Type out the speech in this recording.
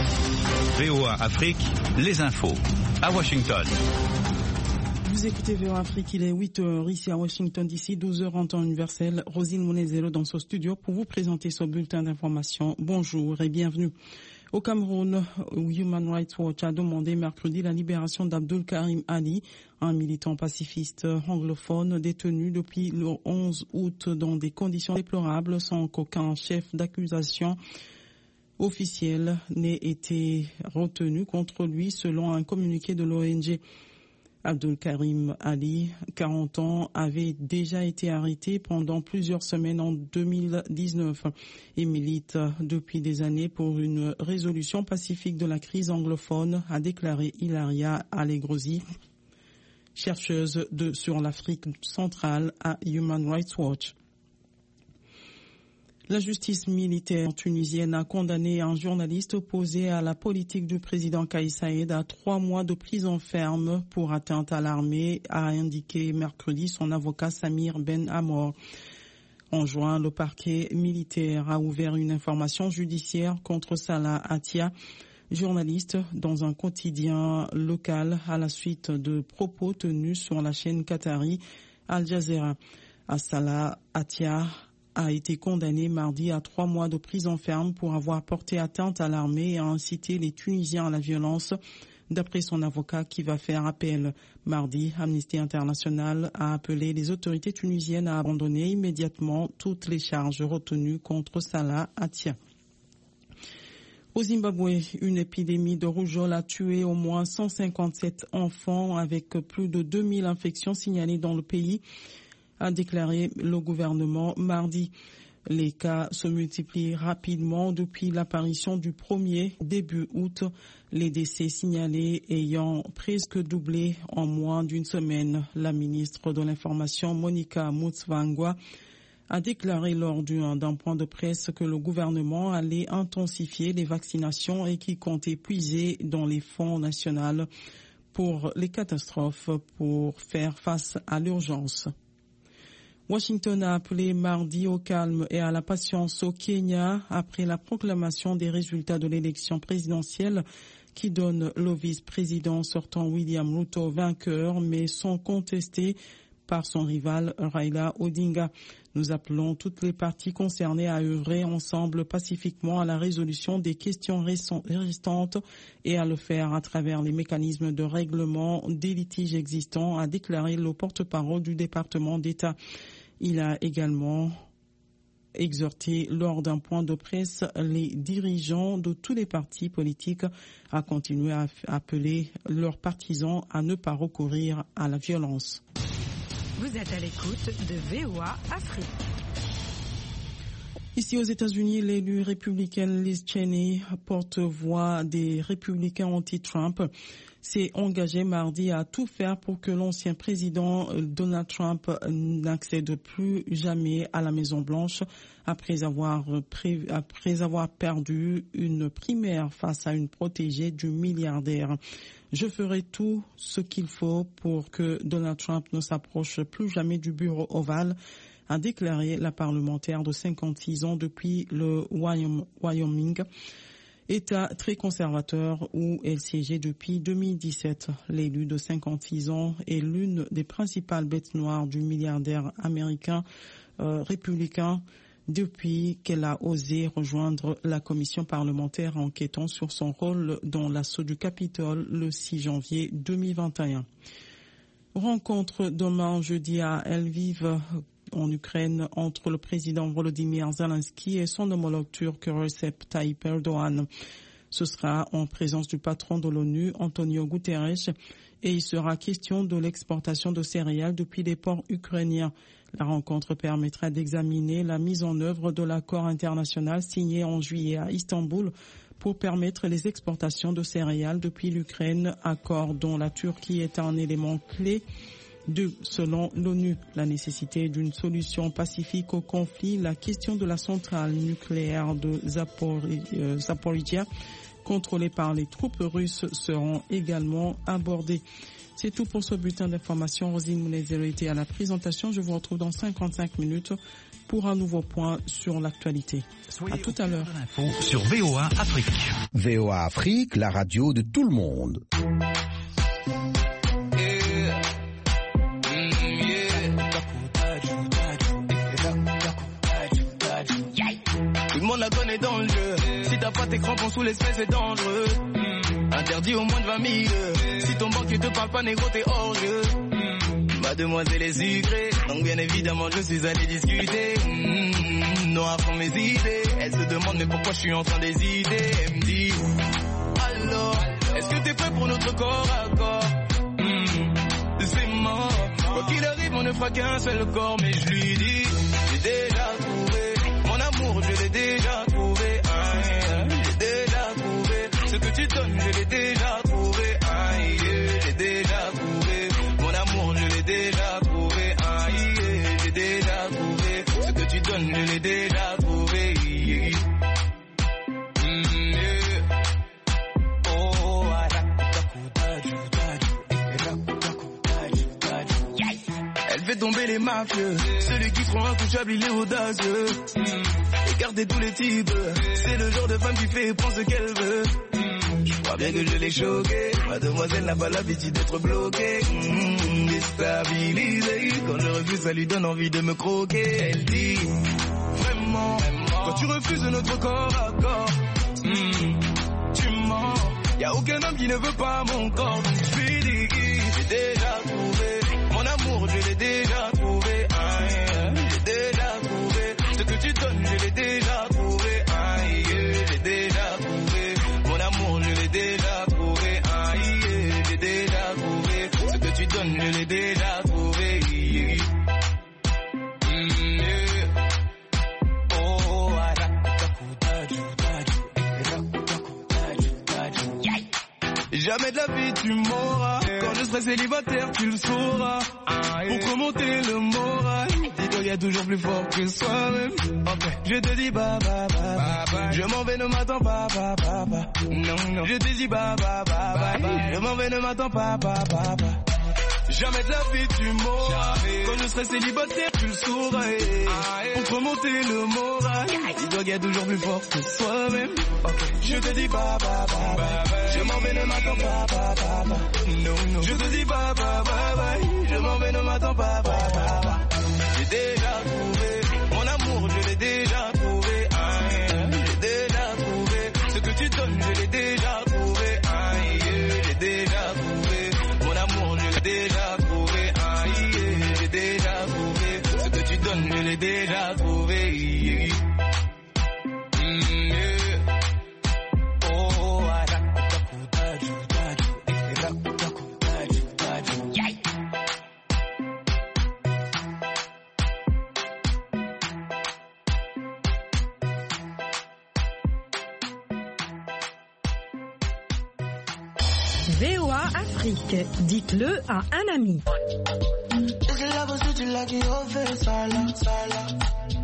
VOA Afrique, les infos. À Washington. Vous écoutez VOA Afrique, il est 8h ici à Washington DC, 12h en temps universel. Rosine Monezero dans ce studio pour vous présenter ce bulletin d'information. Bonjour et bienvenue. Au Cameroun, Human Rights Watch a demandé mercredi la libération d'Abdul Karim Ali, un militant pacifiste anglophone détenu depuis le 11 août dans des conditions déplorables sans qu'aucun chef d'accusation officiel n'ait été retenu contre lui selon un communiqué de l'ONG. Abdul Karim Ali, 40 ans, avait déjà été arrêté pendant plusieurs semaines en 2019 et milite depuis des années pour une résolution pacifique de la crise anglophone, a déclaré Hilaria Allegrosi, chercheuse sur l'Afrique centrale à Human Rights Watch. La justice militaire tunisienne a condamné un journaliste opposé à la politique du président Kais Saied à 3 mois de prison ferme pour atteinte à l'armée, a indiqué mercredi son avocat Samir Ben Amor. En juin, le parquet militaire a ouvert une information judiciaire contre Salah Atia, journaliste dans un quotidien local à la suite de propos tenus sur la chaîne qatari Al Jazeera. Salah Atia a été condamné mardi à 3 mois de prison ferme pour avoir porté atteinte à l'armée et a incité les Tunisiens à la violence, d'après son avocat qui va faire appel. Mardi, Amnesty International a appelé les autorités tunisiennes à abandonner immédiatement toutes les charges retenues contre Salah Atia. Au Zimbabwe, une épidémie de rougeole a tué au moins 157 enfants avec plus de 2000 infections signalées dans le pays, a déclaré le gouvernement mardi. Les cas se multiplient rapidement depuis l'apparition du premier début août, les décès signalés ayant presque doublé en moins d'une semaine. La ministre de l'Information, Monica Mutsvangwa, a déclaré lors d'un point de presse que le gouvernement allait intensifier les vaccinations et qu'il comptait puiser dans les fonds nationaux pour les catastrophes pour faire face à l'urgence. Washington a appelé mardi au calme et à la patience au Kenya après la proclamation des résultats de l'élection présidentielle qui donne le vice-président sortant William Ruto vainqueur, mais sont contestés par son rival Raila Odinga. Nous appelons toutes les parties concernées à œuvrer ensemble pacifiquement à la résolution des questions restantes et à le faire à travers les mécanismes de règlement des litiges existants, a déclaré le porte-parole du département d'État. Il a également exhorté lors d'un point de presse les dirigeants de tous les partis politiques à continuer à appeler leurs partisans à ne pas recourir à la violence. Vous êtes à l'écoute de VOA Afrique. Ici aux États-Unis, l'élu républicaine Liz Cheney, porte-voix des républicains anti-Trump, s'est engagé mardi à tout faire pour que l'ancien président Donald Trump n'accède plus jamais à la Maison-Blanche après avoir perdu une primaire face à une protégée du milliardaire. Je ferai tout ce qu'il faut pour que Donald Trump ne s'approche plus jamais du bureau ovale, a déclaré la parlementaire de 56 ans depuis le Wyoming, État très conservateur où elle siégeait depuis 2017. L'élu de 56 ans est l'une des principales bêtes noires du milliardaire américain républicain depuis qu'elle a osé rejoindre la commission parlementaire enquêtant sur son rôle dans l'assaut du Capitole le 6 janvier 2021. Rencontre demain jeudi à Lviv en Ukraine entre le président Volodymyr Zelensky et son homologue turc Recep Tayyip Erdogan. Ce sera en présence du patron de l'ONU, Antonio Guterres, et il sera question de l'exportation de céréales depuis les ports ukrainiens. La rencontre permettra d'examiner la mise en œuvre de l'accord international signé en juillet à Istanbul pour permettre les exportations de céréales depuis l'Ukraine, accord dont la Turquie est un élément clé. Selon l'ONU, la nécessité d'une solution pacifique au conflit, la question de la centrale nucléaire de Zaporizhzhia, contrôlée par les troupes russes, seront également abordées. C'est tout pour ce bulletin d'information. Rosine Mounezero était à la présentation. Je vous retrouve dans 55 minutes pour un nouveau point sur l'actualité. À tout à l'heure. Sur VOA Afrique. VOA Afrique, la radio de tout le monde. Tout le monde la connaît dans le jeu. Si t'as pas tes crampons sous l'espèce, c'est dangereux. Interdit au moins de 20 000. Si ton banquier te parle pas négro, t'es hors jeu. Mademoiselle est sucrée, donc bien évidemment je suis allé discuter. Non à fond mes idées. Elle se demande mais pourquoi je suis en train d'hésiter. Elle me dit alors, est-ce que t'es prêt pour notre corps à corps? C'est mort. Quoi qu'il arrive, on ne fera qu'un seul corps. Mais je lui dis, j'ai déjà trouvé mon amour, je l'ai déjà trouvé. J'ai déjà trouvé ce que tu donnes, je l'ai déjà trouvé. J'ai déjà trouvé mon amour, je l'ai déjà trouvé. J'ai déjà trouvé ce que tu donnes, je l'ai déjà trouvé. Elle fait tomber les mafieux, celui qui seront intouchables, il est audacieux. Écartez tous les types, c'est le genre de femme qui fait et prend ce qu'elle veut. Je crois bien que je l'ai choquée, mademoiselle n'a pas l'habitude d'être bloquée. Déstabilisée, quand je refuse ça lui donne envie de me croquer. Elle dit, vraiment, quand tu refuses notre corps à corps, tu mens. Y'a aucun homme qui ne veut pas mon corps, donc je lui dis, j'ai déjà trouvé mon amour, je l'ai déjà trouvé. J'ai déjà trouvé ce que tu donnes, je l'ai déjà trouvé. J'ai déjà trouvé mon amour, je l'ai déjà trouvé. J'ai déjà trouvé ce que tu donnes, je l'ai déjà trouvé. Jamais de la vie tu m'auras. Quand je serai célibataire tu le sauras. Pour remonter le moral, dis-toi y a toujours plus fort que soi-même. Je te dis bah bah bah bah. Je m'en vais, ne m'attends pas bah bah bah. Non. Je te dis bah bah bah bah. Je m'en vais, ne m'attends pas bah bah bah. Jamais de la vie tu m'auras. Quand je serai célibataire tu le sauras. Pour remonter le moral, dis-toi y a toujours plus fort que soi-même. Je te dis bah bah bah bah. Je m'en vais, ne m'attends pas bah bah bah. Non. Je te dis bah bah bah bah. Je m'en vais, ne m'attends pas bah bah bah. J'ai déjà trouvé mon amour, je l'ai déjà trouvé. J'ai déjà trouvé ce que tu donnes, je l'ai déjà trouvé. J'ai déjà trouvé mon amour, je l'ai déjà trouvé. J'ai déjà trouvé ce que tu donnes, je l'ai déjà trouvé. VOA Afrique, dites-le à un ami.